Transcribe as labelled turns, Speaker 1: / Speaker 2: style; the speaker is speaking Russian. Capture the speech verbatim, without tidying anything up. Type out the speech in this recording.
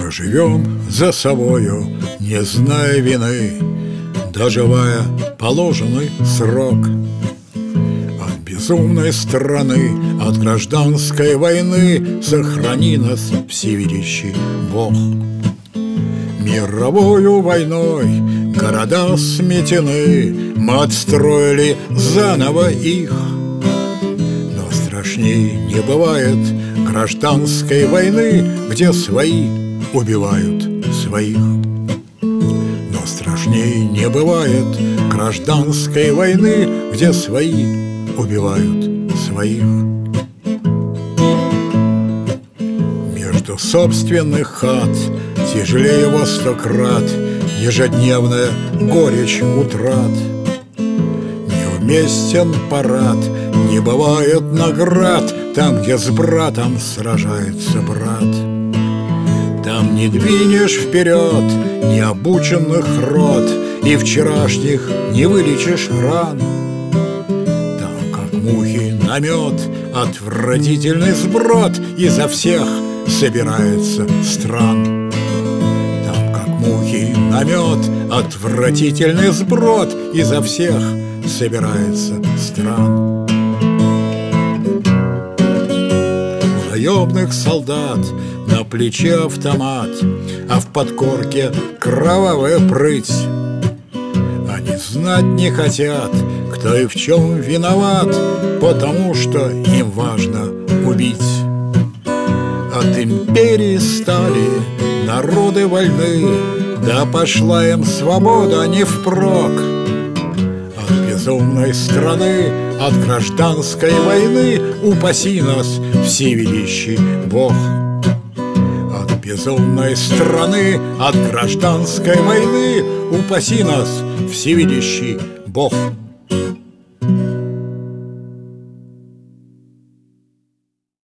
Speaker 1: Живем за собою, не зная вины, доживая положенный срок. От безумной страны, от гражданской войны сохрани нас, всевидящий Бог. Мировою войной города сметены, мы отстроили заново их. Но страшней не бывает гражданской войны, где свои убивают своих. Но страшней не бывает гражданской войны, где свои убивают своих. Между собственных хат тяжелее во сто крат ежедневная горечь утрат. Неуместен парад, не бывает наград там, где с братом сражается брат. Там не двинешь вперед необученных рот, и вчерашних не вылечишь ран. Там, как мухи на мед, отвратительный сброд изо всех собирается стран. Там, как мухи на мед, отвратительный сброд изо всех собирается стран. Наемных солдат на плече автомат, а в подкорке кровавая прыть. Они знать не хотят, кто и в чем виноват, потому что им важно убить. От империи стали народы вольны, да пошла им свобода не впрок. От безумной страны, от гражданской войны упаси нас, всевидящий Бог. От безумной страны, от гражданской войны упаси нас, всевидящий Бог.